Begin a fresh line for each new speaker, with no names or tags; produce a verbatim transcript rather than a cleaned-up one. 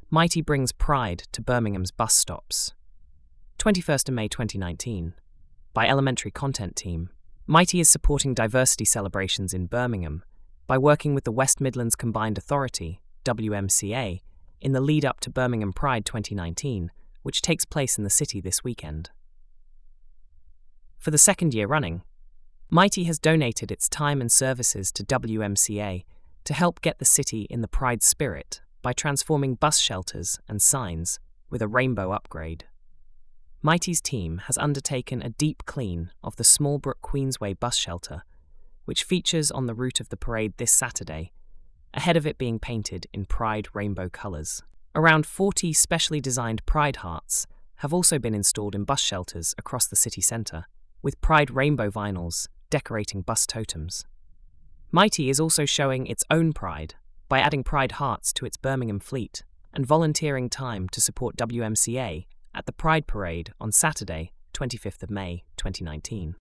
Mighty brings pride to Birmingham's bus stops. twenty-first of May twenty nineteen. By Elementary Content Team, Mighty is supporting diversity celebrations in Birmingham by working with the West Midlands Combined Authority, W M C A, in the lead-up to Birmingham Pride twenty nineteen, which takes place in the city this weekend. For the second year running, Mighty has donated its time and services to W M C A to help get the city in the Pride spirit by transforming bus shelters and signs with a rainbow upgrade. Mighty's team has undertaken a deep clean of the Smallbrook Queensway bus shelter, which features on the route of the parade this Saturday, ahead of it being painted in Pride rainbow colours. Around forty specially designed Pride hearts have also been installed in bus shelters across the city centre, with Pride rainbow vinyls decorating bus totems. Mighty is also showing its own pride by adding Pride hearts to its Birmingham fleet and volunteering time to support W M C A at the Pride Parade on Saturday, twenty-fifth of May twenty nineteen.